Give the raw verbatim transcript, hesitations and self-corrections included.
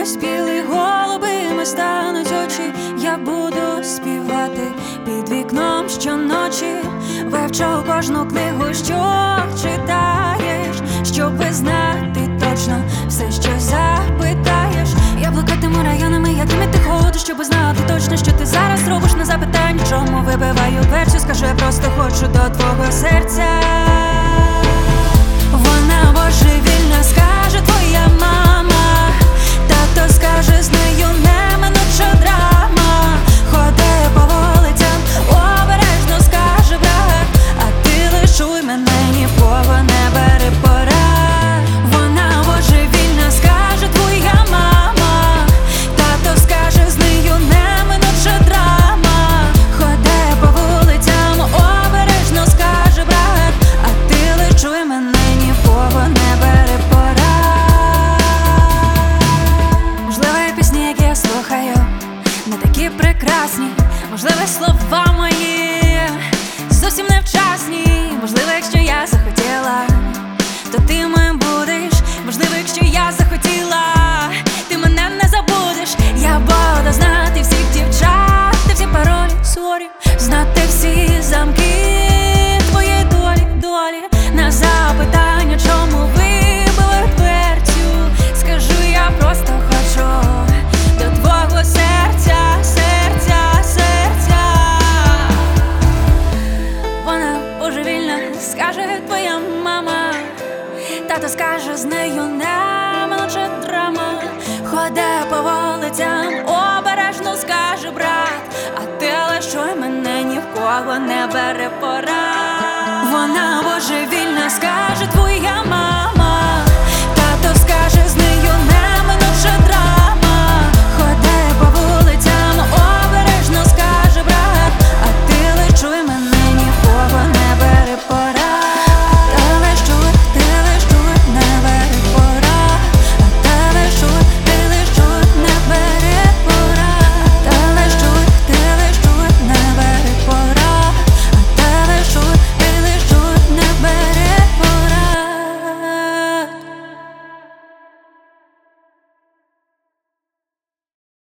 десь білі голубими стануть очі. Я буду співати під вікном щоночі, вивчу кожну книгу, що читаєш, щоби знати точно все, що запитаєш. Я блукатиму районами, якими ти ходиш, щоби знати точно, що ти зараз робиш. На запитання, чому вибиваю версію, скажу, я просто хочу до твого серця. Вона божевільна, скаже твоя мама, тато скаже, з нею неминуча драма. Ходить по вулицям, обережно, скаже брат, а ти лиш чуй мене, ні в кого не бери порад. Вона божевільна, скаже твоя мама, тато скаже, з нею неминуча драма. Ходить по вулицям, обережно, скаже брат, а ти лиш чуй мене, ні в кого не бери порад. Можливо, є пісні, які я слухаю, не такі прекрасні. Можливо, слова мої зовсім невчасні. Можливо, якщо я захотіла, то ти моїм будеш. Можливо, якщо я захотіла, ти мене не забудеш. Я буду знати всіх дівчат, ти всі паролі, сорі, знати всі замки твоєї долі, долі. На запитання, чому вибили дверцю, скажу, я просто хочу до твого серця, серця, серця. Вона божевільна, скаже твоя мама, тато скаже, з нею неминуча драма. Ходе по вулицям, обережно, скаже брат, а ти лиш чуй мене, ні в кого не бери порад. Вона божевільна, скаже твоя мама,